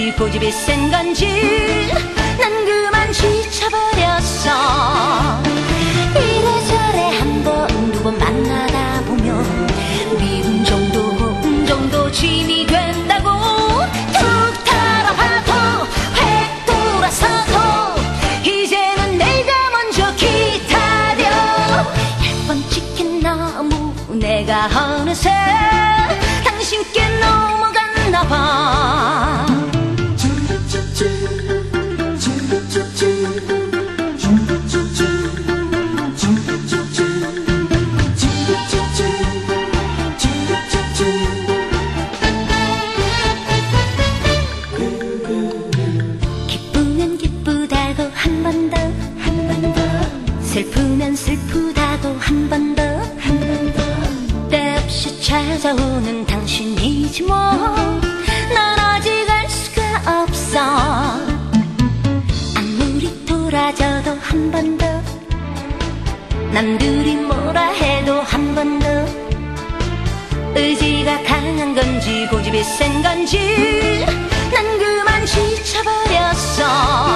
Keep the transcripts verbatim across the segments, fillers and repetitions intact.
건지 고집이 센 건지 난 그만 지쳐버렸어. 이래저래 한 번 두 번 만나다 보면 미운 정도 고운 정도 짐이 된다고. 툭 타라봐도 획 돌아서도 이제는 내가 먼저 기다려. 열 번 찍힌 나무 내가 어느새 당신께 넘어갔나 봐. 기쁘면 기쁘다고 한 번 더, 한 번 더. 슬프면 슬프다고 한 번 더, 한 번 더. 때없이 찾아오는 당신이지 뭐. 난 아직 알 수가 없어. 아무리 돌아져도 한 번 더, 남들이 뭐라 해도 한 번 더. 의지가 강한 건지 고집이 센 건지 난 그만 지쳐버렸어.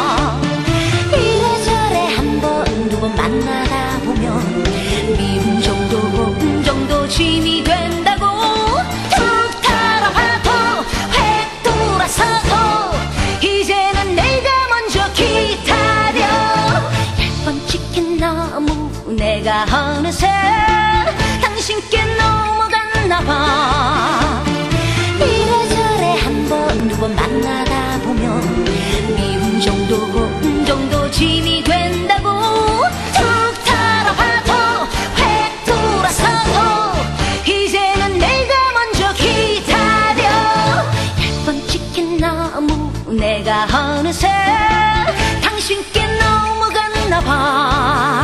이래저래 한 번 두 번 만나다 보면 미운 정도 고운 정도 짐이 된다고. 툭 타라봐도 획 돌아서도 이제는 내가 먼저 기다려. 열 번 찍힌 나무 내가 어느새 당신께 넘어갔나 봐. 이래저래 한 번 두 번 만나다 보면 미운 정도 고운 정도 짐이 된다고. 툭 타라봐도 획 돌아서도 이제는 내가 먼저 기다려. 열 번 찍힌 나무 내가 어느새 당신께 넘어갔나 봐.